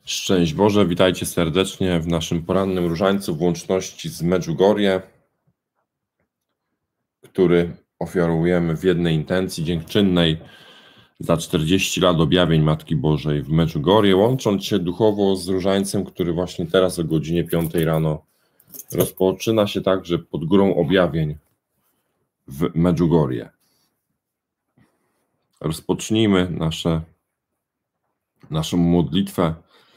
Szczęść Boże, witajcie serdecznie w naszym porannym różańcu w łączności z Medjugorje, który ofiarujemy w jednej intencji dziękczynnej za 40 lat objawień Matki Bożej w Medjugorje, łącząc się duchowo z różańcem, który właśnie teraz o godzinie 5 rano rozpoczyna się także pod górą objawień w Medjugorje. Rozpocznijmy naszą modlitwę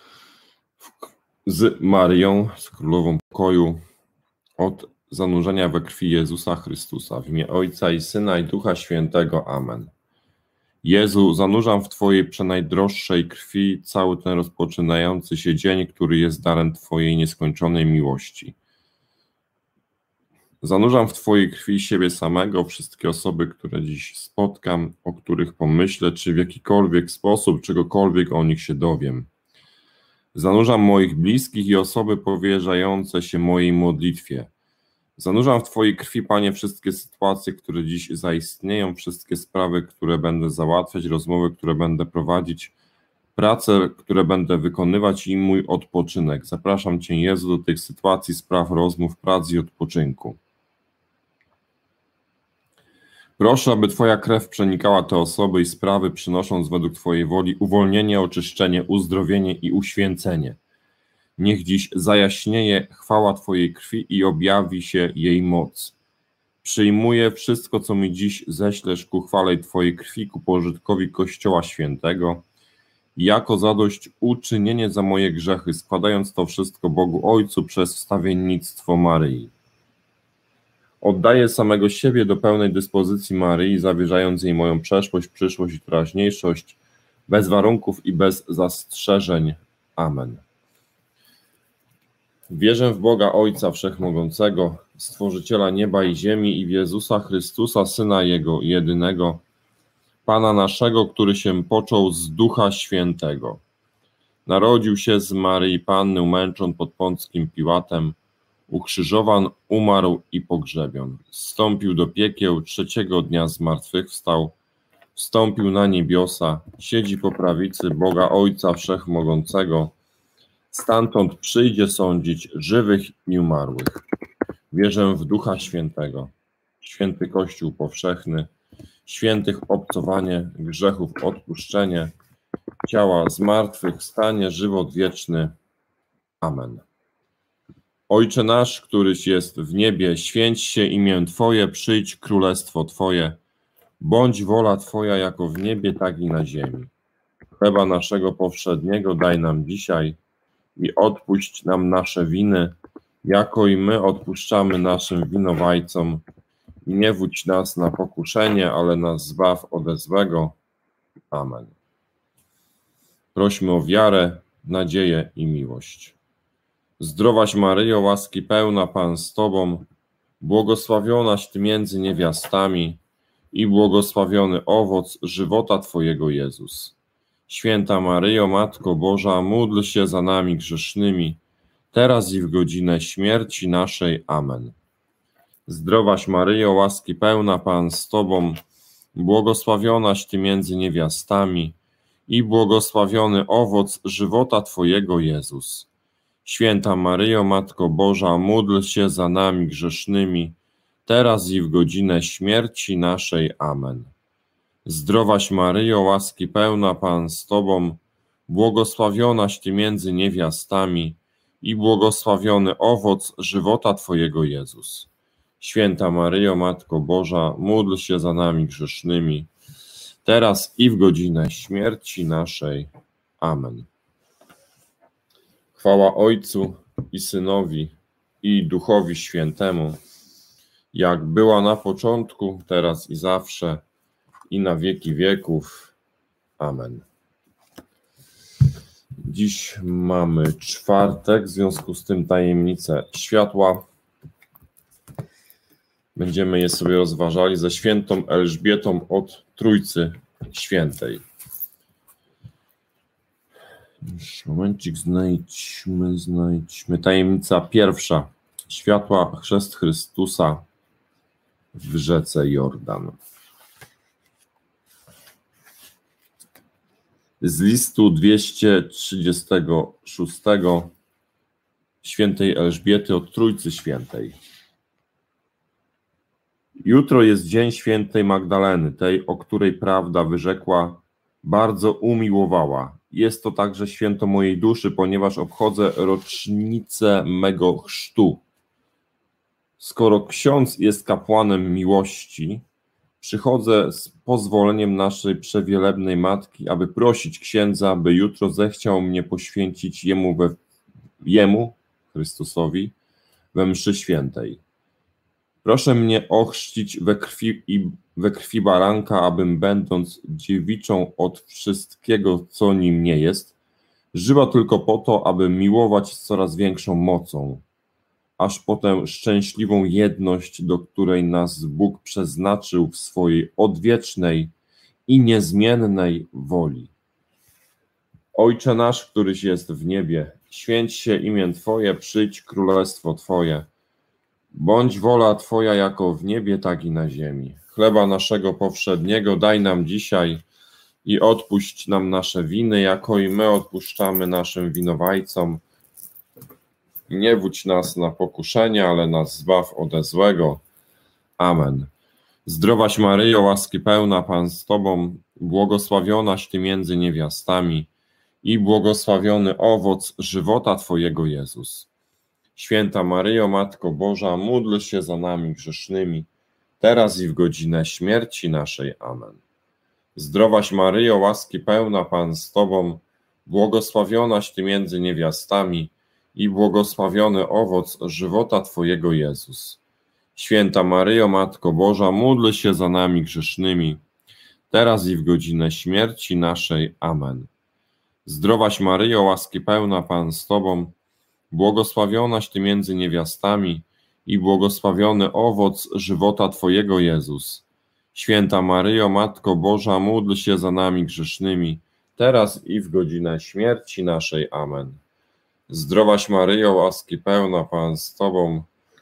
z Maryją, z Królową Pokoju, od zanurzenia we krwi Jezusa Chrystusa, w imię Ojca i Syna i Ducha Świętego. Amen. Jezu, zanurzam w Twojej przenajdroższej krwi cały ten rozpoczynający się dzień, który jest darem Twojej nieskończonej miłości. Zanurzam w Twojej krwi siebie samego, wszystkie osoby, które dziś spotkam, o których pomyślę, czy w jakikolwiek sposób, czegokolwiek o nich się dowiem. Zanurzam moich bliskich i osoby powierzające się mojej modlitwie. Zanurzam w Twojej krwi, Panie, wszystkie sytuacje, które dziś zaistnieją, wszystkie sprawy, które będę załatwiać, rozmowy, które będę prowadzić, prace, które będę wykonywać i mój odpoczynek. Zapraszam Cię, Jezu, do tych sytuacji, spraw, rozmów, prac i odpoczynku. Proszę, aby Twoja krew przenikała te osoby i sprawy, przynosząc według Twojej woli uwolnienie, oczyszczenie, uzdrowienie i uświęcenie. Niech dziś zajaśnieje chwała Twojej krwi i objawi się jej moc. Przyjmuję wszystko, co mi dziś ześlesz ku chwale Twojej krwi, ku pożytkowi Kościoła Świętego, jako zadośćuczynienie za moje grzechy, składając to wszystko Bogu Ojcu przez wstawiennictwo Maryi. Oddaję samego siebie do pełnej dyspozycji Maryi, zawierzając jej moją przeszłość, przyszłość i teraźniejszość, bez warunków i bez zastrzeżeń. Amen. Wierzę w Boga Ojca Wszechmogącego, Stworzyciela nieba i ziemi i w Jezusa Chrystusa, Syna Jego jedynego, Pana naszego, który się począł z Ducha Świętego. Narodził się z Maryi Panny, umęczon pod Pąckim Piłatem, ukrzyżowan, umarł i pogrzebion. Zstąpił do piekieł, trzeciego dnia zmartwychwstał, wstąpił na niebiosa, siedzi po prawicy Boga Ojca Wszechmogącego, stamtąd przyjdzie sądzić żywych i umarłych. Wierzę w Ducha Świętego, święty Kościół powszechny, świętych obcowanie, grzechów odpuszczenie, ciała zmartwychwstanie, żywot wieczny. Amen. Ojcze nasz, któryś jest w niebie, święć się imię Twoje, przyjdź królestwo Twoje, bądź wola Twoja jako w niebie, tak i na ziemi. Chleba naszego powszedniego daj nam dzisiaj i odpuść nam nasze winy, jako i my odpuszczamy naszym winowajcom. I nie wódź nas na pokuszenie, ale nas zbaw ode złego. Amen. Prośmy o wiarę, nadzieję i miłość. Zdrowaś Maryjo, łaski pełna, Pan z Tobą, błogosławionaś Ty między niewiastami i błogosławiony owoc żywota Twojego, Jezus. Święta Maryjo, Matko Boża, módl się za nami grzesznymi, teraz i w godzinę śmierci naszej. Amen. Zdrowaś Maryjo, łaski pełna, Pan z Tobą, błogosławionaś Ty między niewiastami i błogosławiony owoc żywota Twojego, Jezus. Święta Maryjo, Matko Boża, módl się za nami grzesznymi, teraz i w godzinę śmierci naszej. Amen. Zdrowaś Maryjo, łaski pełna, Pan z Tobą, błogosławionaś Ty między niewiastami i błogosławiony owoc żywota Twojego, Jezus. Święta Maryjo, Matko Boża, módl się za nami grzesznymi, teraz i w godzinę śmierci naszej. Amen. Chwała Ojcu i Synowi i Duchowi Świętemu, jak była na początku, teraz i zawsze, i na wieki wieków. Amen. Dziś mamy czwartek, w związku z tym tajemnice światła. Będziemy je sobie rozważali ze świętą Elżbietą od Trójcy Świętej. Już momencik, znajdźmy. Tajemnica pierwsza. Światła, chrzest Chrystusa w rzece Jordan. Z listu 236 świętej Elżbiety od Trójcy Świętej. Jutro jest dzień świętej Magdaleny, tej, o której prawda wyrzekła, bardzo umiłowała. Jest to także święto mojej duszy, ponieważ obchodzę rocznicę mego chrztu. Skoro ksiądz jest kapłanem miłości, przychodzę z pozwoleniem naszej przewielebnej Matki, aby prosić księdza, by jutro zechciał mnie poświęcić jemu, Chrystusowi, we mszy świętej. Proszę mnie ochrzcić we krwi baranka, abym, będąc dziewiczą od wszystkiego, co nim nie jest, żyła tylko po to, aby miłować z coraz większą mocą, aż po tę szczęśliwą jedność, do której nas Bóg przeznaczył w swojej odwiecznej i niezmiennej woli. Ojcze nasz, któryś jest w niebie, święć się imię Twoje, przyjdź królestwo Twoje. Bądź wola Twoja jako w niebie, tak i na ziemi. Chleba naszego powszedniego daj nam dzisiaj i odpuść nam nasze winy, jako i my odpuszczamy naszym winowajcom. Nie wódź nas na pokuszenie, ale nas zbaw ode złego. Amen. Zdrowaś Maryjo, łaski pełna, Pan z Tobą, błogosławionaś Ty między niewiastami i błogosławiony owoc żywota Twojego, Jezus. Święta Maryjo, Matko Boża, módl się za nami grzesznymi, teraz i w godzinę śmierci naszej. Amen. Zdrowaś Maryjo, łaski pełna, Pan z Tobą, błogosławionaś Ty między niewiastami i błogosławiony owoc żywota Twojego, Jezus. Święta Maryjo, Matko Boża, módl się za nami grzesznymi, teraz i w godzinę śmierci naszej. Amen. Zdrowaś Maryjo, łaski pełna, Pan z Tobą, błogosławionaś Ty między niewiastami i błogosławiony owoc żywota Twojego, Jezus. Święta Maryjo, Matko Boża, módl się za nami grzesznymi, teraz i w godzinę śmierci naszej. Amen. Zdrowaś Maryjo, łaski pełna, Pan z Tobą,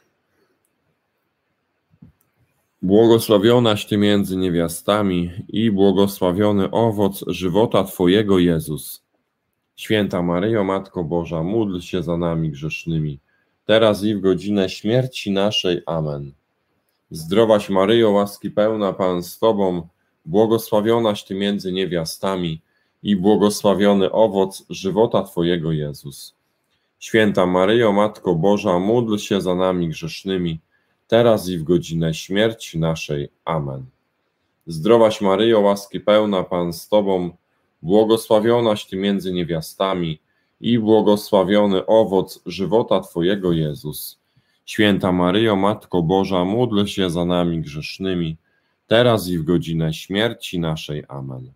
błogosławionaś Ty między niewiastami i błogosławiony owoc żywota Twojego, Jezus. Święta Maryjo, Matko Boża, módl się za nami grzesznymi, teraz i w godzinę śmierci naszej. Amen. Zdrowaś Maryjo, łaski pełna, Pan z Tobą, błogosławionaś Ty między niewiastami i błogosławiony owoc żywota Twojego, Jezus. Święta Maryjo, Matko Boża, módl się za nami grzesznymi, teraz i w godzinę śmierci naszej. Amen. Zdrowaś Maryjo, łaski pełna, Pan z Tobą, błogosławionaś Ty między niewiastami i błogosławiony owoc żywota Twojego, Jezus. Święta Maryjo, Matko Boża, módl się za nami grzesznymi, teraz i w godzinę śmierci naszej. Amen.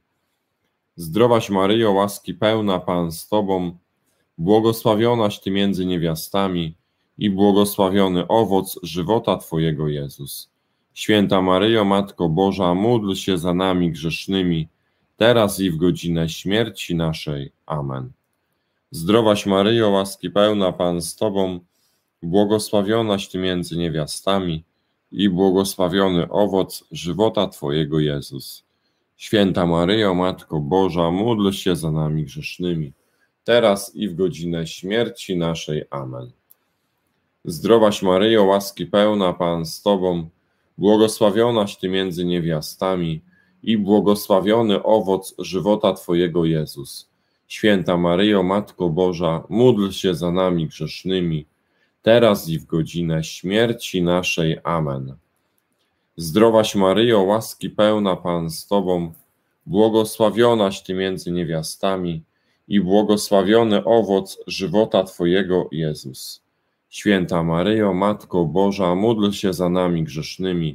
Zdrowaś Maryjo, łaski pełna, Pan z Tobą, błogosławionaś Ty między niewiastami i błogosławiony owoc żywota Twojego, Jezus. Święta Maryjo, Matko Boża, módl się za nami grzesznymi, teraz i w godzinę śmierci naszej. Amen. Zdrowaś Maryjo, łaski pełna, Pan z Tobą, błogosławionaś Ty między niewiastami i błogosławiony owoc żywota Twojego, Jezus. Święta Maryjo, Matko Boża, módl się za nami grzesznymi, teraz i w godzinę śmierci naszej. Amen. Zdrowaś Maryjo, łaski pełna, Pan z Tobą, błogosławionaś Ty między niewiastami i błogosławiony owoc żywota Twojego, Jezus. Święta Maryjo, Matko Boża, módl się za nami grzesznymi, teraz i w godzinę śmierci naszej. Amen. Zdrowaś Maryjo, łaski pełna, Pan z Tobą, błogosławionaś Ty między niewiastami i błogosławiony owoc żywota Twojego, Jezus. Święta Maryjo, Matko Boża, módl się za nami grzesznymi,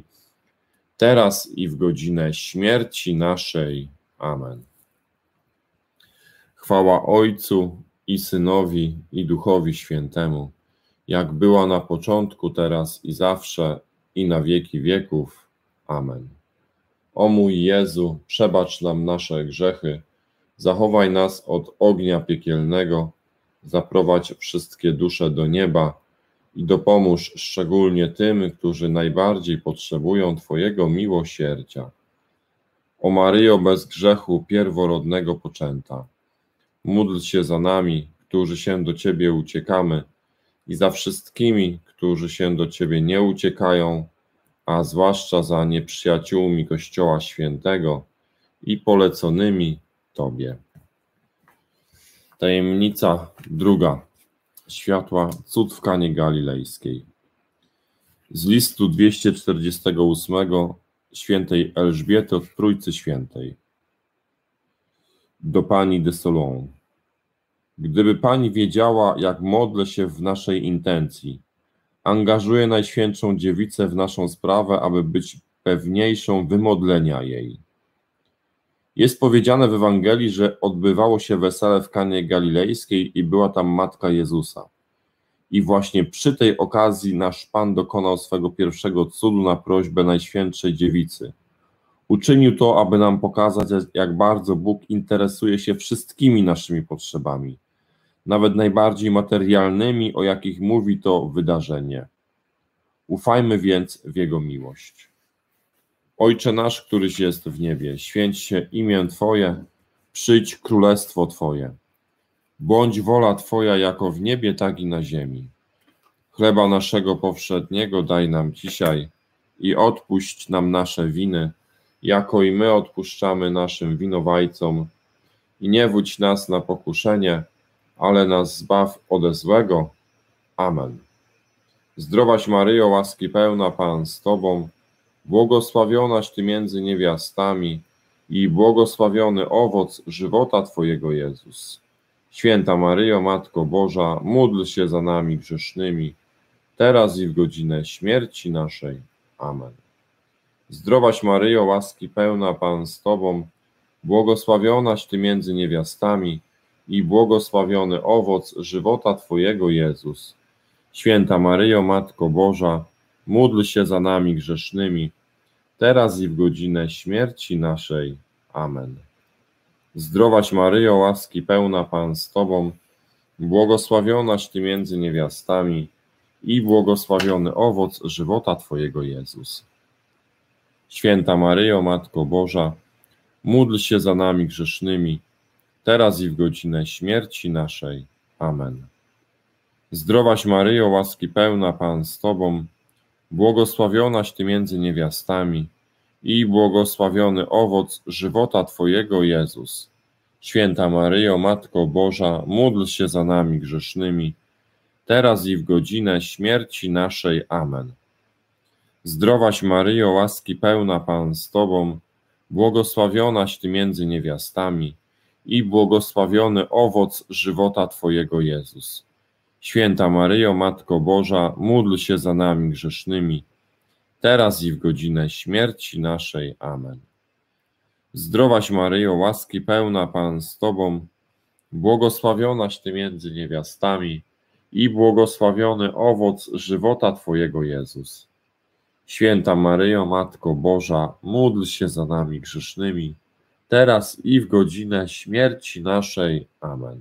teraz i w godzinę śmierci naszej. Amen. Chwała Ojcu i Synowi, i Duchowi Świętemu, jak była na początku, teraz i zawsze, i na wieki wieków. Amen. O mój Jezu, przebacz nam nasze grzechy, zachowaj nas od ognia piekielnego, zaprowadź wszystkie dusze do nieba i dopomóż szczególnie tym, którzy najbardziej potrzebują Twojego miłosierdzia. O Maryjo bez grzechu pierworodnego poczęta, módl się za nami, którzy się do Ciebie uciekamy, i za wszystkimi, którzy się do Ciebie nie uciekają, a zwłaszcza za nieprzyjaciółmi Kościoła Świętego i poleconymi Tobie. Tajemnica druga. Światła cud w Kanie Galilejskiej. Z listu 248 świętej Elżbiety od Trójcy Świętej. Do pani de Solon. Gdyby pani wiedziała, jak modlę się w naszej intencji, angażuję Najświętszą Dziewicę w naszą sprawę, aby być pewniejszą wymodlenia jej. Jest powiedziane w Ewangelii, że odbywało się wesele w Kanie Galilejskiej i była tam Matka Jezusa. I właśnie przy tej okazji nasz Pan dokonał swego pierwszego cudu na prośbę Najświętszej Dziewicy. Uczynił to, aby nam pokazać, jak bardzo Bóg interesuje się wszystkimi naszymi potrzebami, nawet najbardziej materialnymi, o jakich mówi to wydarzenie. Ufajmy więc w Jego miłość. Ojcze nasz, któryś jest w niebie, święć się imię Twoje, przyjdź królestwo Twoje. Bądź wola Twoja jako w niebie, tak i na ziemi. Chleba naszego powszedniego daj nam dzisiaj i odpuść nam nasze winy, jako i my odpuszczamy naszym winowajcom. I nie wódź nas na pokuszenie, ale nas zbaw ode złego. Amen. Zdrowaś Maryjo, łaski pełna, Pan z Tobą, błogosławionaś Ty między niewiastami i błogosławiony owoc żywota Twojego, Jezus. Święta Maryjo, Matko Boża, módl się za nami grzesznymi, teraz i w godzinę śmierci naszej. Amen. Zdrowaś Maryjo, łaski pełna, Pan z Tobą, błogosławionaś Ty między niewiastami i błogosławiony owoc żywota Twojego, Jezus. Święta Maryjo, Matko Boża, módl się za nami grzesznymi, teraz i w godzinę śmierci naszej. Amen. Zdrowaś Maryjo, łaski pełna, Pan z Tobą, błogosławionaś Ty między niewiastami i błogosławiony owoc żywota Twojego, Jezus. Święta Maryjo, Matko Boża, módl się za nami grzesznymi, teraz i w godzinę śmierci naszej. Amen. Zdrowaś Maryjo, łaski pełna, Pan z Tobą, błogosławionaś Ty między niewiastami i błogosławiony owoc żywota Twojego, Jezus. Święta Maryjo, Matko Boża, módl się za nami grzesznymi, teraz i w godzinę śmierci naszej. Amen. Zdrowaś Maryjo, łaski pełna, Pan z Tobą, błogosławionaś Ty między niewiastami i błogosławiony owoc żywota Twojego, Jezus. Święta Maryjo, Matko Boża, módl się za nami grzesznymi, teraz i w godzinę śmierci naszej. Amen. Zdrowaś Maryjo, łaski pełna, Pan z Tobą, błogosławionaś Ty między niewiastami i błogosławiony owoc żywota Twojego, Jezus. Święta Maryjo, Matko Boża, módl się za nami grzesznymi, teraz i w godzinę śmierci naszej. Amen.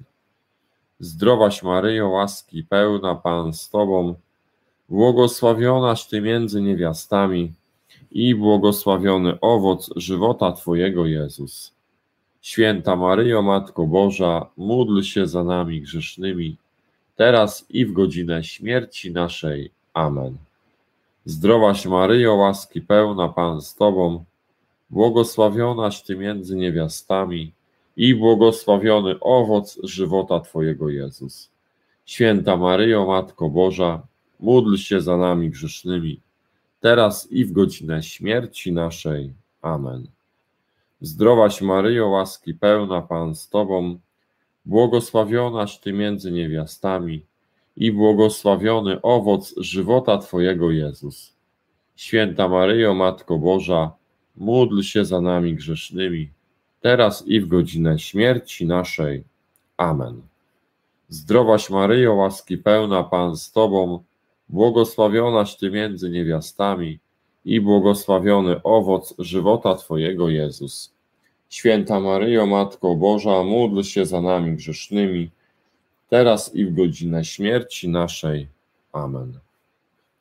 Zdrowaś Maryjo, łaski pełna, Pan z Tobą, błogosławionaś Ty między niewiastami i błogosławiony owoc żywota Twojego, Jezus. Święta Maryjo, Matko Boża, módl się za nami grzesznymi, teraz i w godzinę śmierci naszej. Amen. Zdrowaś Maryjo, łaski pełna, Pan z Tobą, błogosławionaś Ty między niewiastami i błogosławiony owoc żywota Twojego, Jezus. Święta Maryjo, Matko Boża, módl się za nami grzesznymi, teraz i w godzinę śmierci naszej. Amen. Zdrowaś Maryjo, łaski pełna, Pan z Tobą, błogosławionaś Ty między niewiastami i błogosławiony owoc żywota Twojego, Jezus. Święta Maryjo, Matko Boża, módl się za nami grzesznymi, teraz i w godzinę śmierci naszej. Amen. Zdrowaś Maryjo, łaski pełna, Pan z Tobą, błogosławionaś Ty między niewiastami i błogosławiony owoc żywota Twojego, Jezus. Święta Maryjo, Matko Boża, módl się za nami grzesznymi, teraz i w godzinę śmierci naszej. Amen.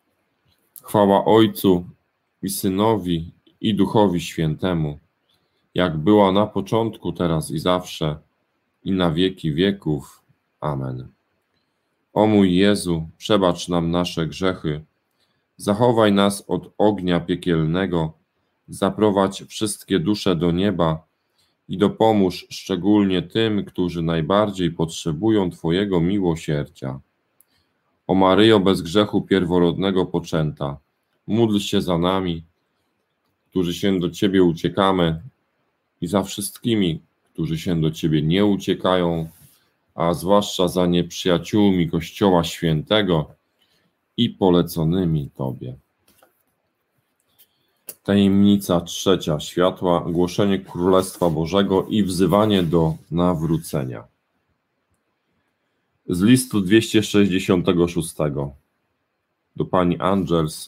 Chwała Ojcu i Synowi i Duchowi Świętemu, jak była na początku, teraz i zawsze, i na wieki wieków. Amen. O mój Jezu, przebacz nam nasze grzechy, zachowaj nas od ognia piekielnego, zaprowadź wszystkie dusze do nieba i dopomóż szczególnie tym, którzy najbardziej potrzebują Twojego miłosierdzia. O Maryjo bez grzechu pierworodnego poczęta, módl się za nami, którzy się do Ciebie uciekamy, i za wszystkimi, którzy się do Ciebie nie uciekają, a zwłaszcza za nieprzyjaciółmi Kościoła Świętego i poleconymi Tobie. Tajemnica trzecia światła, głoszenie Królestwa Bożego i wzywanie do nawrócenia. Z listu 266 do pani Angels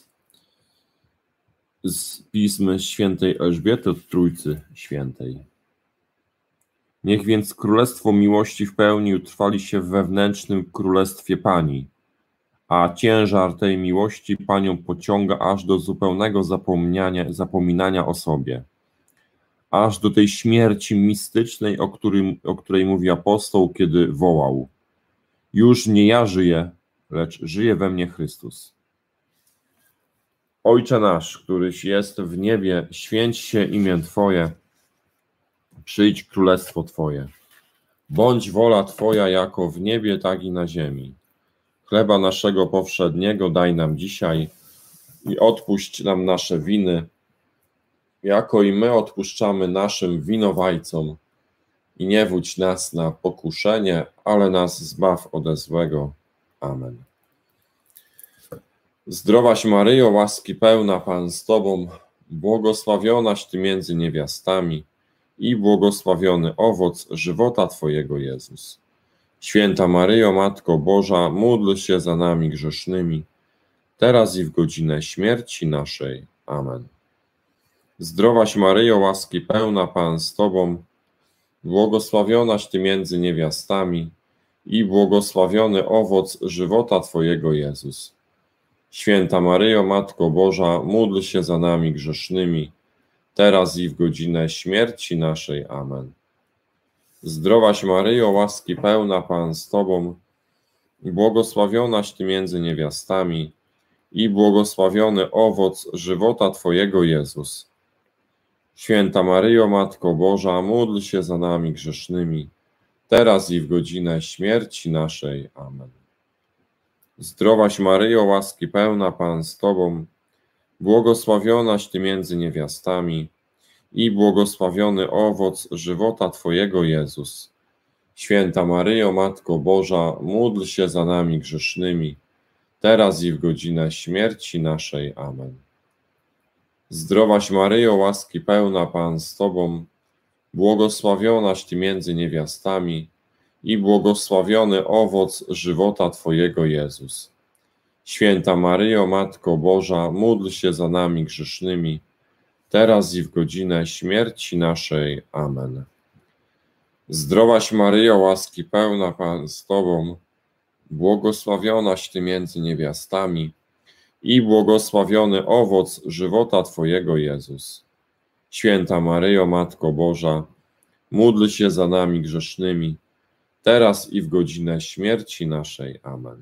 z pism świętej Elżbiety od Trójcy Świętej. Niech więc królestwo miłości w pełni utrwali się w wewnętrznym królestwie Pani, a ciężar tej miłości Panią pociąga aż do zupełnego zapominania o sobie, aż do tej śmierci mistycznej, o której mówi apostoł, kiedy wołał: już nie ja żyję, lecz żyje we mnie Chrystus. Ojcze nasz, któryś jest w niebie, święć się imię Twoje, przyjdź królestwo Twoje. Bądź wola Twoja jako w niebie, tak i na ziemi. Chleba naszego powszedniego daj nam dzisiaj i odpuść nam nasze winy, jako i my odpuszczamy naszym winowajcom. I nie wódź nas na pokuszenie, ale nas zbaw ode złego. Amen. Zdrowaś Maryjo, łaski pełna, Pan z Tobą, błogosławionaś Ty między niewiastami i błogosławiony owoc żywota Twojego, Jezus. Święta Maryjo, Matko Boża, módl się za nami grzesznymi, teraz i w godzinę śmierci naszej. Amen. Zdrowaś Maryjo, łaski pełna, Pan z Tobą, błogosławionaś Ty między niewiastami i błogosławiony owoc żywota Twojego, Jezus. Święta Maryjo, Matko Boża, módl się za nami grzesznymi, teraz i w godzinę śmierci naszej. Amen. Zdrowaś Maryjo, łaski pełna, Pan z Tobą, błogosławionaś Ty między niewiastami i błogosławiony owoc żywota Twojego, Jezus. Święta Maryjo, Matko Boża, módl się za nami grzesznymi, teraz i w godzinę śmierci naszej. Amen. Zdrowaś Maryjo, łaski pełna, Pan z Tobą, błogosławionaś Ty między niewiastami i błogosławiony owoc żywota Twojego, Jezus. Święta Maryjo, Matko Boża, módl się za nami grzesznymi, teraz i w godzinę śmierci naszej. Amen. Zdrowaś Maryjo, łaski pełna, Pan z Tobą, błogosławionaś Ty między niewiastami i błogosławiony owoc żywota Twojego, Jezus. Święta Maryjo, Matko Boża, módl się za nami grzesznymi, teraz i w godzinę śmierci naszej. Amen. Zdrowaś Maryjo, łaski pełna, Pan z Tobą, błogosławionaś Ty między niewiastami i błogosławiony owoc żywota Twojego, Jezus. Święta Maryjo, Matko Boża, módl się za nami grzesznymi, teraz i w godzinę śmierci naszej. Amen.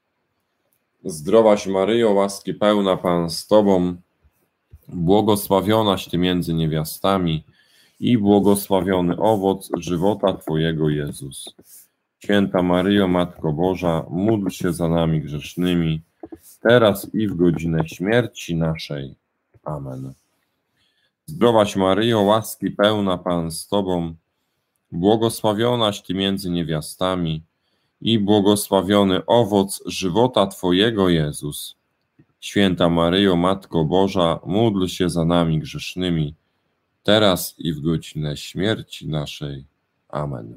Zdrowaś Maryjo, łaski pełna, Pan z Tobą, błogosławionaś Ty między niewiastami i błogosławiony owoc żywota Twojego, Jezus. Święta Maryjo, Matko Boża, módl się za nami grzesznymi, teraz i w godzinę śmierci naszej. Amen. Zdrowaś Maryjo, łaski pełna, Pan z Tobą, błogosławionaś Ty między niewiastami i błogosławiony owoc żywota Twojego, Jezus. Święta Maryjo, Matko Boża, módl się za nami grzesznymi, teraz i w godzinę śmierci naszej. Amen.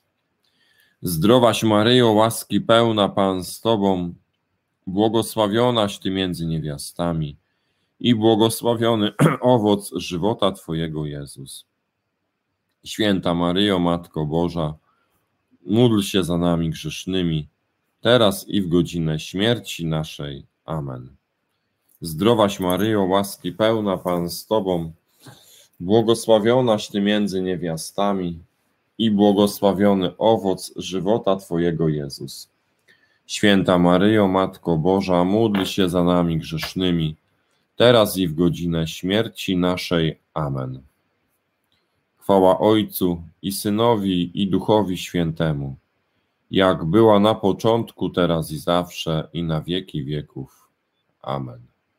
Zdrowaś Maryjo, łaski pełna, Pan z Tobą, błogosławionaś Ty między niewiastami i błogosławiony owoc żywota Twojego, Jezus. Święta Maryjo, Matko Boża, módl się za nami grzesznymi, teraz i w godzinę śmierci naszej. Amen. Zdrowaś Maryjo, łaski pełna, Pan z Tobą, Błogosławionaś Ty między niewiastami i błogosławiony owoc żywota Twojego, Jezus. Święta Maryjo, Matko Boża, módl się za nami grzesznymi, teraz i w godzinę śmierci naszej. Amen. Chwała Ojcu i Synowi, i Duchowi Świętemu, jak była na początku, teraz i zawsze, i na wieki wieków. Amen.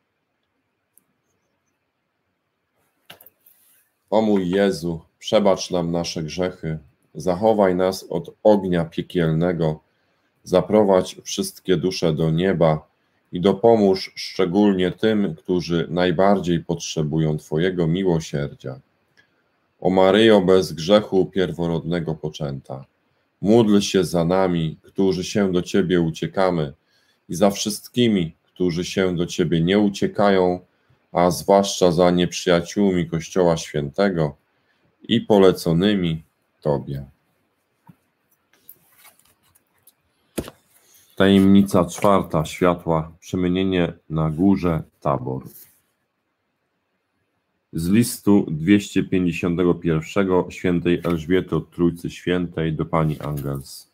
O mój Jezu, przebacz nam nasze grzechy, zachowaj nas od ognia piekielnego, zaprowadź wszystkie dusze do nieba i dopomóż szczególnie tym, którzy najbardziej potrzebują Twojego miłosierdzia. O Maryjo, bez grzechu pierworodnego poczęta, módl się za nami, którzy się do Ciebie uciekamy, i za wszystkimi, którzy się do Ciebie nie uciekają, a zwłaszcza za nieprzyjaciółmi Kościoła Świętego i poleconymi Tobie. Tajemnica czwarta światła, przemienienie na górze Tabor. Z listu 251 świętej Elżbiety od Trójcy Świętej do pani Angels.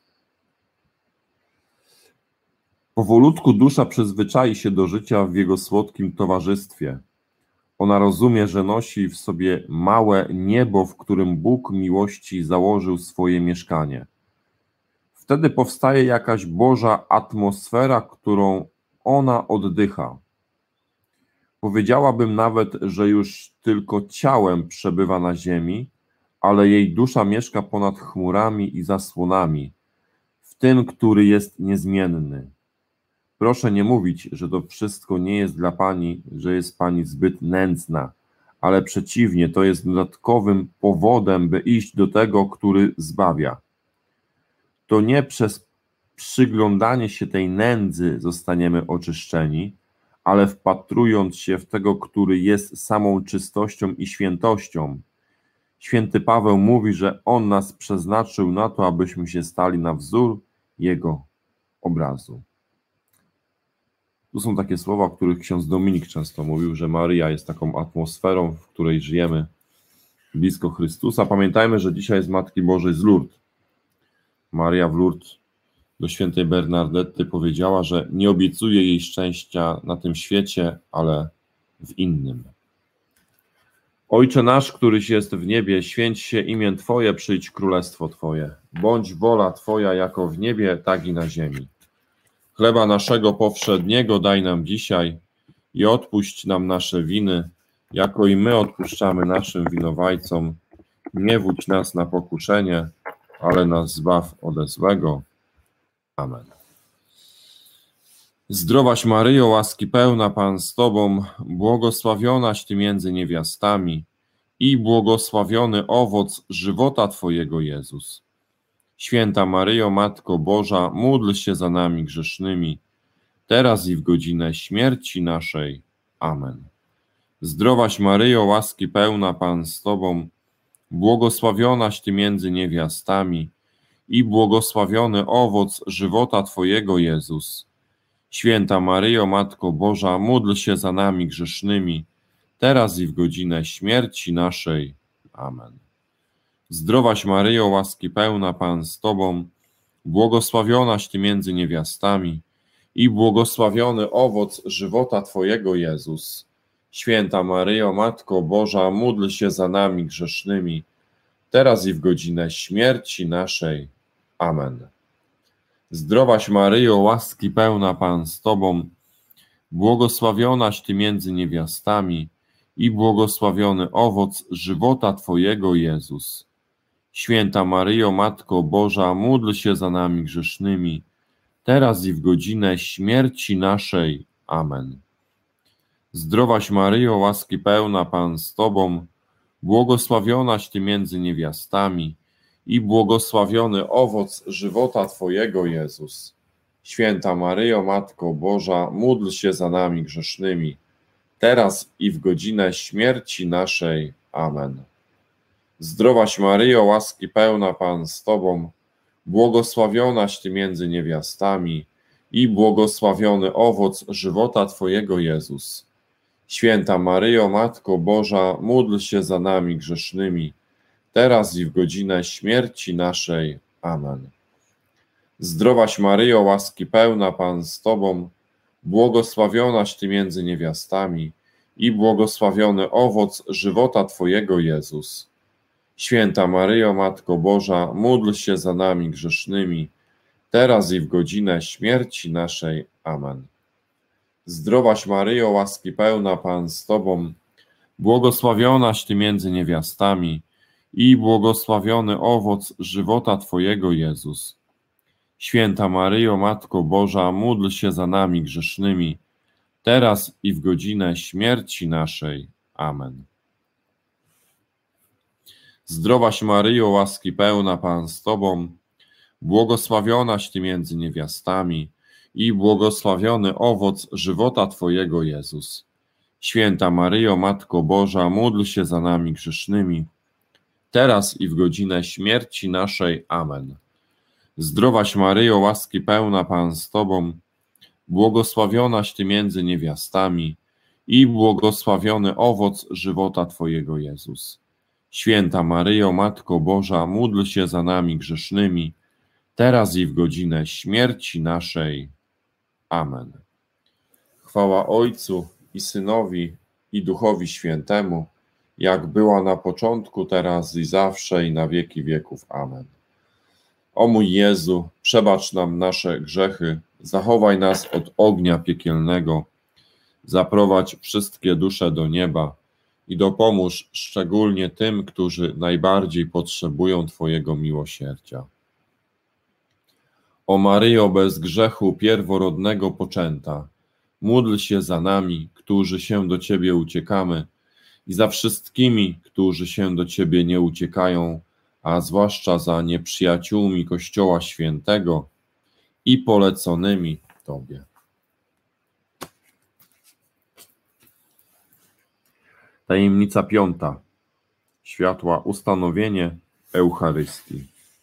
Powolutku dusza przyzwyczai się do życia w jego słodkim towarzystwie. Ona rozumie, że nosi w sobie małe niebo, w którym Bóg miłości założył swoje mieszkanie. Wtedy powstaje jakaś Boża atmosfera, którą ona oddycha. Powiedziałabym nawet, że już tylko ciałem przebywa na ziemi, ale jej dusza mieszka ponad chmurami i zasłonami, w tym, który jest niezmienny. Proszę nie mówić, że to wszystko nie jest dla Pani, że jest Pani zbyt nędzna, ale przeciwnie, to jest dodatkowym powodem, by iść do tego, który zbawia. To nie przez przyglądanie się tej nędzy zostaniemy oczyszczeni, ale wpatrując się w tego, który jest samą czystością i świętością. Święty Paweł mówi, że On nas przeznaczył na to, abyśmy się stali na wzór Jego obrazu. Tu są takie słowa, o których ksiądz Dominik często mówił, że Maryja jest taką atmosferą, w której żyjemy blisko Chrystusa. Pamiętajmy, że dzisiaj jest Matki Bożej z Lourdes. Maryja w Lourdes do świętej Bernardetty powiedziała, że nie obiecuje jej szczęścia na tym świecie, ale w innym. Ojcze nasz, któryś jest w niebie, święć się imię Twoje, przyjdź królestwo Twoje. Bądź wola Twoja jako w niebie, tak i na ziemi. Chleba naszego powszedniego daj nam dzisiaj i odpuść nam nasze winy, jako i my odpuszczamy naszym winowajcom. Nie wódź nas na pokuszenie, ale nas zbaw ode złego. Amen. Zdrowaś Maryjo, łaski pełna, Pan z Tobą, błogosławionaś Ty między niewiastami i błogosławiony owoc żywota Twojego, Jezus. Święta Maryjo, Matko Boża, módl się za nami grzesznymi, teraz i w godzinę śmierci naszej. Amen. Zdrowaś Maryjo, łaski pełna, Pan z Tobą, błogosławionaś Ty między niewiastami i błogosławiony owoc żywota Twojego, Jezus. Święta Maryjo, Matko Boża, módl się za nami grzesznymi, teraz i w godzinę śmierci naszej. Amen. Zdrowaś Maryjo, łaski pełna, Pan z Tobą, błogosławionaś Ty między niewiastami i błogosławiony owoc żywota Twojego, Jezus. Święta Maryjo, Matko Boża, módl się za nami grzesznymi, teraz i w godzinę śmierci naszej. Amen. Zdrowaś Maryjo, łaski pełna, Pan z Tobą, błogosławionaś Ty między niewiastami i błogosławiony owoc żywota Twojego, Jezus. Święta Maryjo, Matko Boża, módl się za nami grzesznymi, teraz i w godzinę śmierci naszej. Amen. Zdrowaś Maryjo, łaski pełna, Pan z Tobą, błogosławionaś Ty między niewiastami i błogosławiony owoc żywota Twojego, Jezus. Święta Maryjo, Matko Boża, módl się za nami grzesznymi, teraz i w godzinę śmierci naszej. Amen. Zdrowaś Maryjo, łaski pełna, Pan z Tobą, błogosławionaś Ty między niewiastami i błogosławiony owoc żywota Twojego, Jezus. Święta Maryjo, Matko Boża, módl się za nami grzesznymi, teraz i w godzinę śmierci naszej. Amen. Zdrowaś Maryjo, łaski pełna, Pan z Tobą, błogosławionaś Ty między niewiastami i błogosławiony owoc żywota Twojego, Jezus. Święta Maryjo, Matko Boża, módl się za nami grzesznymi, teraz i w godzinę śmierci naszej. Amen. Zdrowaś Maryjo, łaski pełna, Pan z Tobą, błogosławionaś Ty między niewiastami i błogosławiony owoc żywota Twojego, Jezus. Święta Maryjo, Matko Boża, módl się za nami grzesznymi, teraz i w godzinę śmierci naszej. Amen. Zdrowaś Maryjo, łaski pełna, Pan z Tobą, błogosławionaś Ty między niewiastami i błogosławiony owoc żywota Twojego, Jezus. Święta Maryjo, Matko Boża, módl się za nami grzesznymi, teraz i w godzinę śmierci naszej. Amen. Zdrowaś Maryjo, łaski pełna, Pan z Tobą, błogosławionaś Ty między niewiastami i błogosławiony owoc żywota Twojego, Jezus. Święta Maryjo, Matko Boża, módl się za nami grzesznymi, teraz i w godzinę śmierci naszej. Amen. Chwała Ojcu i Synowi, i Duchowi Świętemu, jak była na początku, teraz i zawsze, i na wieki wieków. Amen. O mój Jezu, przebacz nam nasze grzechy, zachowaj nas od ognia piekielnego, zaprowadź wszystkie dusze do nieba i dopomóż szczególnie tym, którzy najbardziej potrzebują Twojego miłosierdzia. O Maryjo, bez grzechu pierworodnego poczęta, módl się za nami, którzy się do Ciebie uciekamy, i za wszystkimi, którzy się do Ciebie nie uciekają, a zwłaszcza za nieprzyjaciółmi Kościoła Świętego i poleconymi Tobie. Tajemnica piąta. Światła ustanowienie Eucharystii.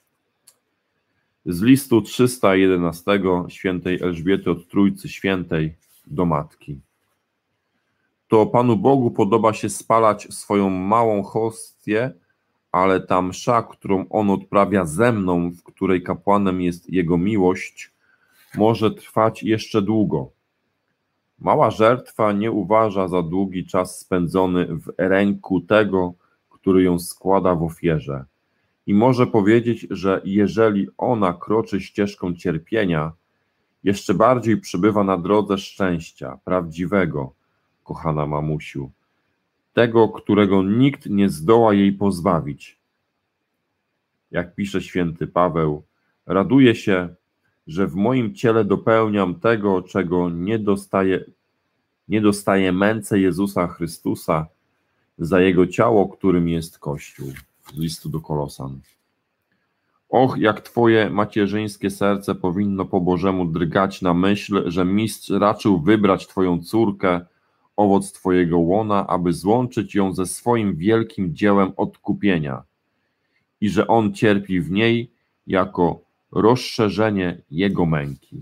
Z listu 311 świętej Elżbiety od Trójcy Świętej do Matki. To Panu Bogu podoba się spalać swoją małą hostię, ale ta msza, którą On odprawia ze mną, w której kapłanem jest Jego miłość, może trwać jeszcze długo. Mała żertwa nie uważa za długi czas spędzony w ręku tego, który ją składa w ofierze. I może powiedzieć, że jeżeli ona kroczy ścieżką cierpienia, jeszcze bardziej przybywa na drodze szczęścia, prawdziwego, kochana mamusiu, tego, którego nikt nie zdoła jej pozbawić. Jak pisze święty Paweł, raduję się, że w moim ciele dopełniam tego, czego nie dostaje męce Jezusa Chrystusa za Jego ciało, którym jest Kościół. Z listu do Kolosan. Och, jak Twoje macierzyńskie serce powinno po Bożemu drgać na myśl, że mistrz raczył wybrać Twoją córkę, owoc Twojego łona, aby złączyć ją ze swoim wielkim dziełem odkupienia i że On cierpi w niej jako rozszerzenie Jego męki.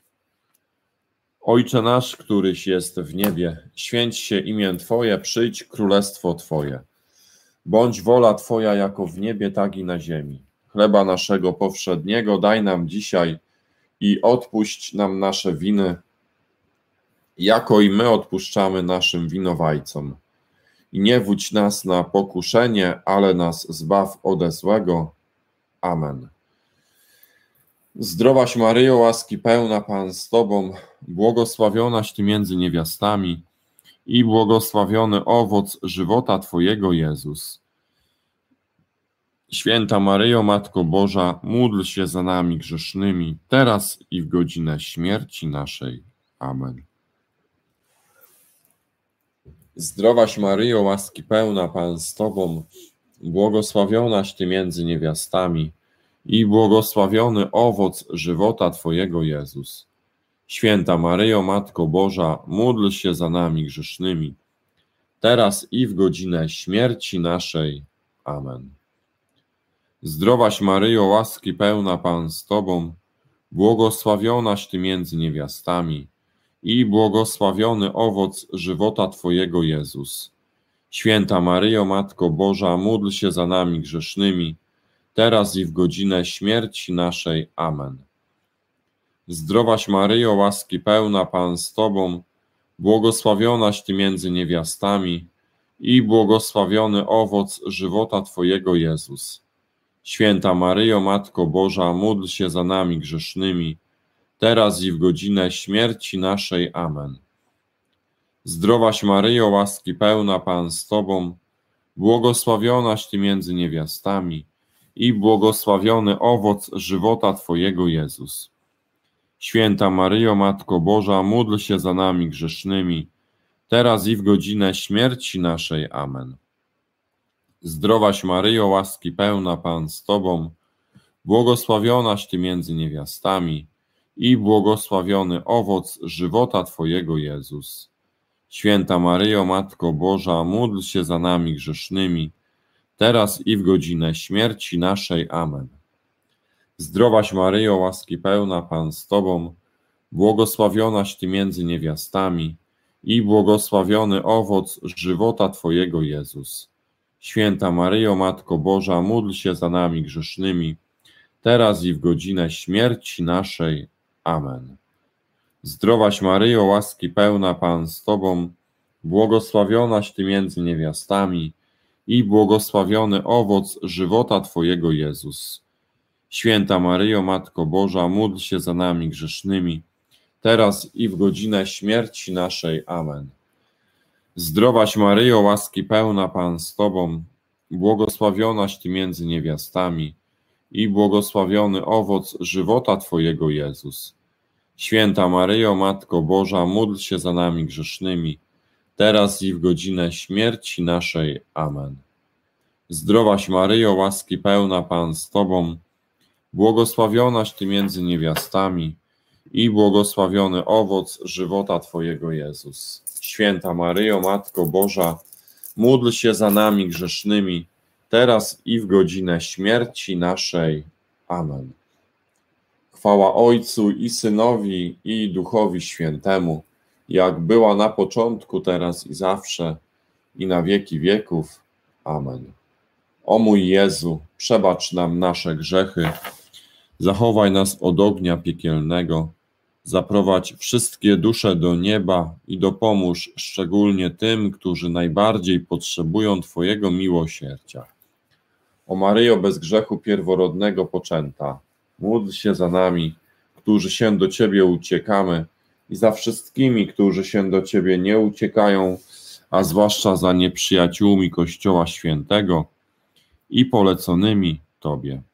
Ojcze nasz, któryś jest w niebie, święć się imię Twoje, przyjdź królestwo Twoje. Bądź wola Twoja jako w niebie, tak i na ziemi. Chleba naszego powszedniego daj nam dzisiaj i odpuść nam nasze winy, jako i my odpuszczamy naszym winowajcom. I nie wódź nas na pokuszenie, ale nas zbaw ode złego. Amen. Zdrowaś Maryjo, łaski pełna, Pan z Tobą, błogosławionaś Ty między niewiastami i błogosławiony owoc żywota Twojego, Jezus. Święta Maryjo, Matko Boża, módl się za nami grzesznymi, teraz i w godzinę śmierci naszej. Amen. Zdrowaś Maryjo, łaski pełna, Pan z Tobą, błogosławionaś Ty między niewiastami i błogosławiony owoc żywota Twojego, Jezus. Święta Maryjo, Matko Boża, módl się za nami grzesznymi, teraz i w godzinę śmierci naszej. Amen. Zdrowaś Maryjo, łaski pełna, Pan z Tobą, błogosławionaś Ty między niewiastami i błogosławiony owoc żywota Twojego, Jezus. Święta Maryjo, Matko Boża, módl się za nami grzesznymi, teraz i w godzinę śmierci naszej. Amen. Zdrowaś Maryjo, łaski pełna, Pan z Tobą, błogosławionaś Ty między niewiastami i błogosławiony owoc żywota Twojego, Jezus. Święta Maryjo, Matko Boża, módl się za nami grzesznymi, teraz i w godzinę śmierci naszej. Amen. Zdrowaś Maryjo, łaski pełna, Pan z Tobą, błogosławionaś Ty między niewiastami i błogosławiony owoc żywota Twojego, Jezus. Święta Maryjo, Matko Boża, módl się za nami grzesznymi, teraz i w godzinę śmierci naszej. Amen. Zdrowaś Maryjo, łaski pełna, Pan z Tobą, błogosławionaś Ty między niewiastami i błogosławiony owoc żywota Twojego, Jezus. Święta Maryjo, Matko Boża, módl się za nami grzesznymi, teraz i w godzinę śmierci naszej. Amen. Zdrowaś Maryjo, łaski pełna, Pan z Tobą, błogosławionaś Ty między niewiastami i błogosławiony owoc żywota Twojego, Jezus. Święta Maryjo, Matko Boża, módl się za nami grzesznymi, teraz i w godzinę śmierci naszej. Amen. Zdrowaś Maryjo, łaski pełna, Pan z Tobą, błogosławionaś Ty między niewiastami i błogosławiony owoc żywota Twojego, Jezus. Święta Maryjo, Matko Boża, módl się za nami grzesznymi, teraz i w godzinę śmierci naszej. Amen. Zdrowaś Maryjo, łaski pełna, Pan z Tobą, błogosławionaś Ty między niewiastami i błogosławiony owoc żywota Twojego, Jezus. Święta Maryjo, Matko Boża, módl się za nami grzesznymi, teraz i w godzinę śmierci naszej. Amen. Zdrowaś Maryjo, łaski pełna, Pan z Tobą, błogosławionaś Ty między niewiastami i błogosławiony owoc żywota Twojego, Jezus. Święta Maryjo, Matko Boża, módl się za nami grzesznymi, teraz i w godzinę śmierci naszej. Amen. Chwała Ojcu i Synowi i Duchowi Świętemu, jak była na początku, teraz i zawsze, i na wieki wieków. Amen. O mój Jezu, przebacz nam nasze grzechy, zachowaj nas od ognia piekielnego, zaprowadź wszystkie dusze do nieba i dopomóż szczególnie tym, którzy najbardziej potrzebują Twojego miłosierdzia. O Maryjo, bez grzechu pierworodnego poczęta, módl się za nami, którzy się do Ciebie uciekamy, i za wszystkimi, którzy się do Ciebie nie uciekają, a zwłaszcza za nieprzyjaciółmi Kościoła Świętego i poleconymi Tobie.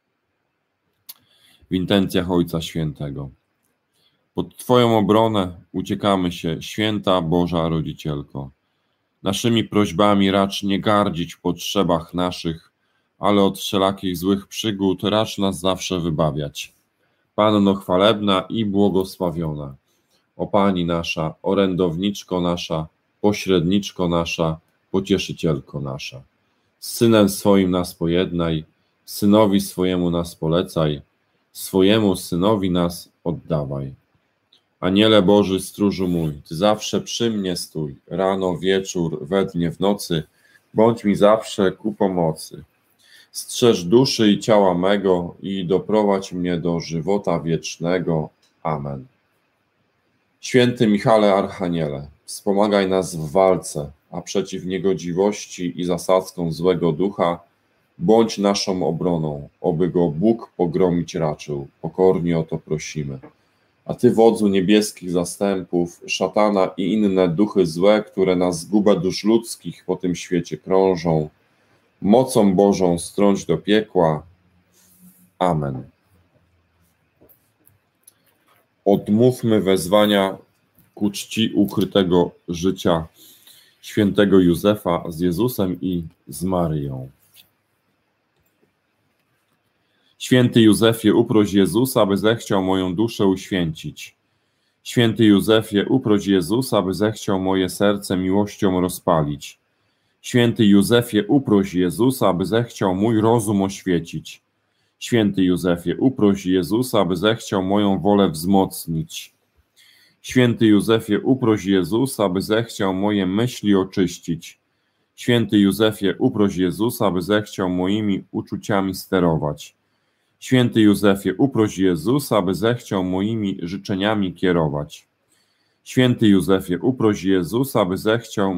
W intencjach Ojca Świętego. Pod Twoją obronę uciekamy się, Święta Boża Rodzicielko. Naszymi prośbami racz nie gardzić w potrzebach naszych, ale od wszelakich złych przygód racz nas zawsze wybawiać. Panno chwalebna i błogosławiona, o Pani nasza, orędowniczko nasza, pośredniczko nasza, pocieszycielko nasza. Z Synem swoim nas pojednaj, Synowi swojemu nas polecaj, swojemu Synowi nas oddawaj. Aniele Boży, stróżu mój, Ty zawsze przy mnie stój, rano, wieczór, we dnie, w nocy, bądź mi zawsze ku pomocy. Strzeż duszy i ciała mego i doprowadź mnie do żywota wiecznego. Amen. Święty Michale Archaniele, wspomagaj nas w walce, a przeciw niegodziwości i zasadzkom złego ducha bądź naszą obroną, oby go Bóg pogromić raczył. Pokornie o to prosimy. A Ty, wodzu niebieskich zastępów, szatana i inne duchy złe, które na zgubę dusz ludzkich po tym świecie krążą, mocą Bożą strąć do piekła. Amen. Odmówmy wezwania ku czci ukrytego życia świętego Józefa z Jezusem i z Maryją. Święty Józefie, uproś Jezusa, by zechciał moją duszę uświęcić. Święty Józefie, uproś Jezusa, by zechciał moje serce miłością rozpalić. Święty Józefie, uproś Jezusa, by zechciał mój rozum oświecić. Święty Józefie, uproś Jezusa, by zechciał moją wolę wzmocnić. Święty Józefie, uproś Jezusa, by zechciał moje myśli oczyścić. Święty Józefie, uproś Jezusa, by zechciał moimi uczuciami sterować. Święty Józefie, uproś Jezusa, by zechciał moimi życzeniami kierować. Święty Józefie, uproś Jezusa, by zechciał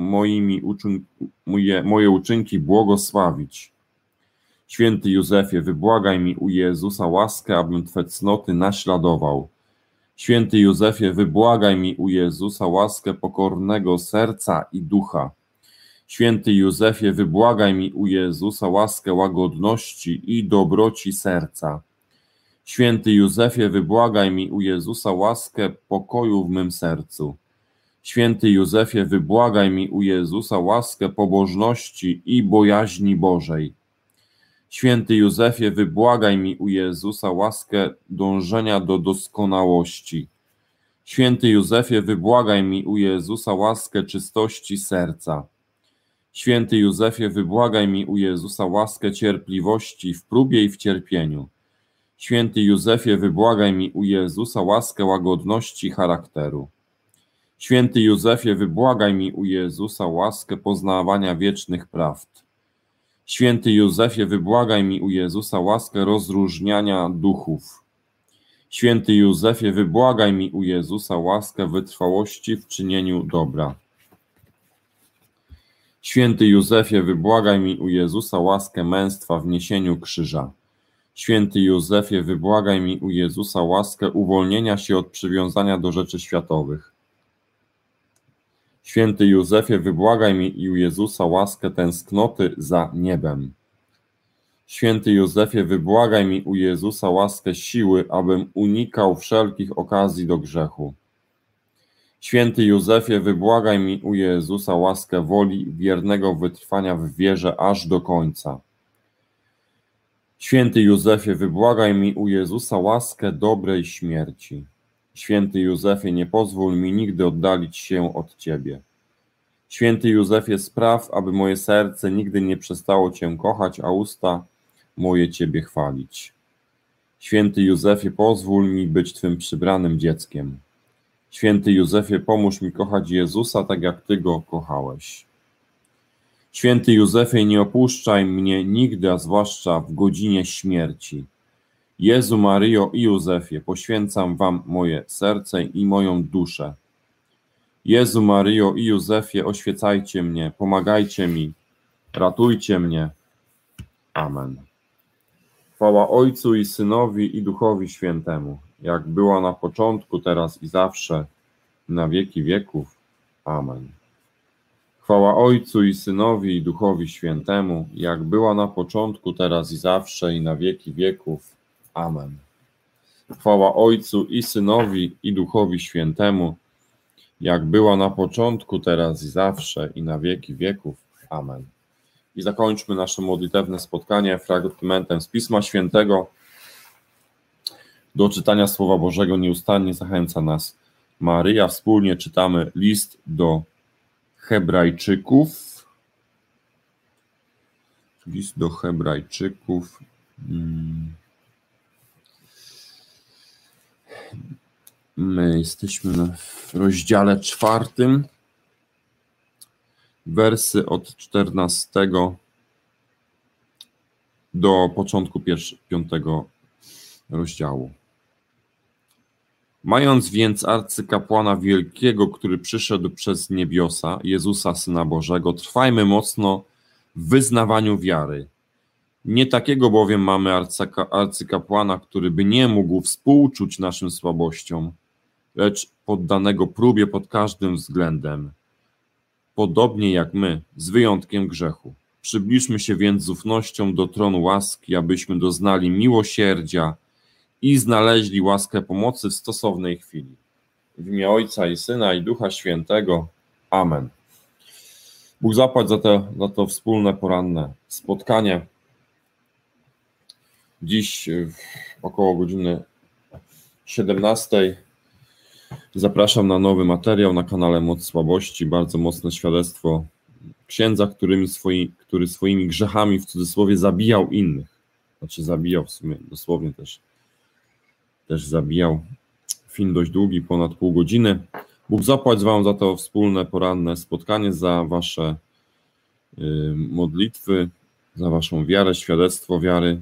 moje uczynki błogosławić. Święty Józefie, wybłagaj mi u Jezusa łaskę, abym Twe cnoty naśladował. Święty Józefie, wybłagaj mi u Jezusa łaskę pokornego serca i ducha. Święty Józefie, wybłagaj mi u Jezusa łaskę łagodności i dobroci serca. Święty Józefie, wybłagaj mi u Jezusa łaskę pokoju w mym sercu. Święty Józefie, wybłagaj mi u Jezusa łaskę pobożności i bojaźni Bożej. Święty Józefie, wybłagaj mi u Jezusa łaskę dążenia do doskonałości. Święty Józefie, wybłagaj mi u Jezusa łaskę czystości serca. Święty Józefie, wybłagaj mi u Jezusa łaskę cierpliwości w próbie i w cierpieniu. Święty Józefie, wybłagaj mi u Jezusa łaskę łagodności charakteru. Święty Józefie, wybłagaj mi u Jezusa łaskę poznawania wiecznych prawd. Święty Józefie, wybłagaj mi u Jezusa łaskę rozróżniania duchów. Święty Józefie, wybłagaj mi u Jezusa łaskę wytrwałości w czynieniu dobra. Święty Józefie, wybłagaj mi u Jezusa łaskę męstwa w niesieniu krzyża. Święty Józefie, wybłagaj mi u Jezusa łaskę uwolnienia się od przywiązania do rzeczy światowych. Święty Józefie, wybłagaj mi u Jezusa łaskę tęsknoty za niebem. Święty Józefie, wybłagaj mi u Jezusa łaskę siły, abym unikał wszelkich okazji do grzechu. Święty Józefie, wybłagaj mi u Jezusa łaskę woli wiernego wytrwania w wierze aż do końca. Święty Józefie, wybłagaj mi u Jezusa łaskę dobrej śmierci. Święty Józefie, nie pozwól mi nigdy oddalić się od Ciebie. Święty Józefie, spraw, aby moje serce nigdy nie przestało Cię kochać, a usta moje Ciebie chwalić. Święty Józefie, pozwól mi być Twym przybranym dzieckiem. Święty Józefie, pomóż mi kochać Jezusa tak, jak Ty Go kochałeś. Święty Józefie, nie opuszczaj mnie nigdy, a zwłaszcza w godzinie śmierci. Jezu, Maryjo i Józefie, poświęcam Wam moje serce i moją duszę. Jezu, Maryjo i Józefie, oświecajcie mnie, pomagajcie mi, ratujcie mnie. Amen. Chwała Ojcu i Synowi i Duchowi Świętemu, jak była na początku, teraz i zawsze, na wieki wieków. Amen. Chwała Ojcu i Synowi i Duchowi Świętemu, jak była na początku, teraz i zawsze, i na wieki wieków. Amen. Chwała Ojcu i Synowi i Duchowi Świętemu, jak była na początku, teraz i zawsze, i na wieki wieków. Amen. I zakończmy nasze modlitewne spotkanie fragmentem z Pisma Świętego. Do czytania Słowa Bożego nieustannie zachęca nas Maryja. Wspólnie czytamy list do Hebrajczyków. List do Hebrajczyków. My jesteśmy w rozdziale 4, wersy od 14 do początku 5 rozdziału. Mając więc arcykapłana wielkiego, który przyszedł przez niebiosa, Jezusa, Syna Bożego, trwajmy mocno w wyznawaniu wiary. Nie takiego bowiem mamy arcykapłana, który by nie mógł współczuć naszym słabościom, lecz poddanego próbie pod każdym względem, podobnie jak my, z wyjątkiem grzechu. Przybliżmy się więc z ufnością do tronu łaski, abyśmy doznali miłosierdzia i znaleźli łaskę pomocy w stosownej chwili. W imię Ojca i Syna i Ducha Świętego. Amen. Bóg zapłać za to wspólne poranne spotkanie. Dziś około godziny 17 zapraszam na nowy materiał na kanale Moc Słabości. Bardzo mocne świadectwo księdza, który swoimi grzechami w cudzysłowie zabijał innych. Znaczy zabijał w sumie, dosłownie też zabijał. Film dość długi, ponad pół godziny. Bóg zapłać Wam za to wspólne poranne spotkanie, za Wasze modlitwy, za Waszą wiarę, świadectwo wiary,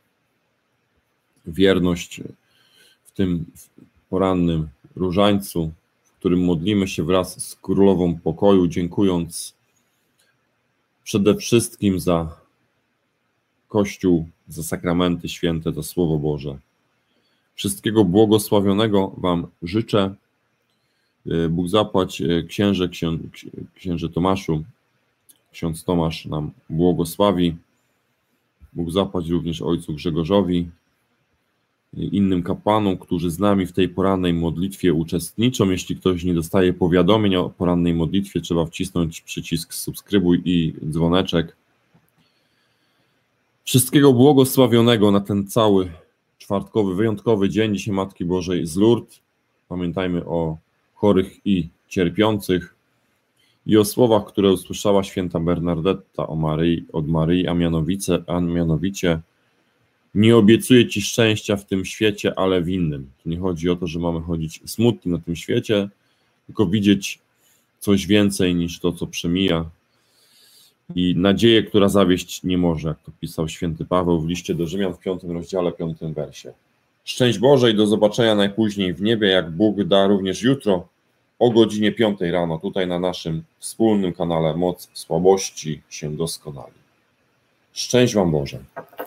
wierność w tym porannym różańcu, w którym modlimy się wraz z Królową Pokoju, dziękując przede wszystkim za Kościół, za sakramenty święte, za Słowo Boże. Wszystkiego błogosławionego Wam życzę. Bóg zapłać księże Tomaszu. Ksiądz Tomasz nam błogosławi. Bóg zapłać również ojcu Grzegorzowi, innym kapłanom, którzy z nami w tej porannej modlitwie uczestniczą. Jeśli ktoś nie dostaje powiadomień o porannej modlitwie, trzeba wcisnąć przycisk subskrybuj i dzwoneczek. Wszystkiego błogosławionego na ten cały czwartkowy, wyjątkowy dzień. Dzisiaj Matki Bożej z Lourdes. Pamiętajmy o chorych i cierpiących i o słowach, które usłyszała święta Bernardetta od Maryi, a mianowicie nie obiecuję Ci szczęścia w tym świecie, ale w innym. Tu nie chodzi o to, że mamy chodzić smutni na tym świecie, tylko widzieć coś więcej niż to, co przemija i nadzieję, która zawieść nie może, jak to pisał święty Paweł w liście do Rzymian w 5 rozdziale, 5 wersie. Szczęść Boże i do zobaczenia najpóźniej w niebie, jak Bóg da również jutro o godzinie 5 rano, tutaj na naszym wspólnym kanale Moc Słabości się doskonali. Szczęść Wam Boże.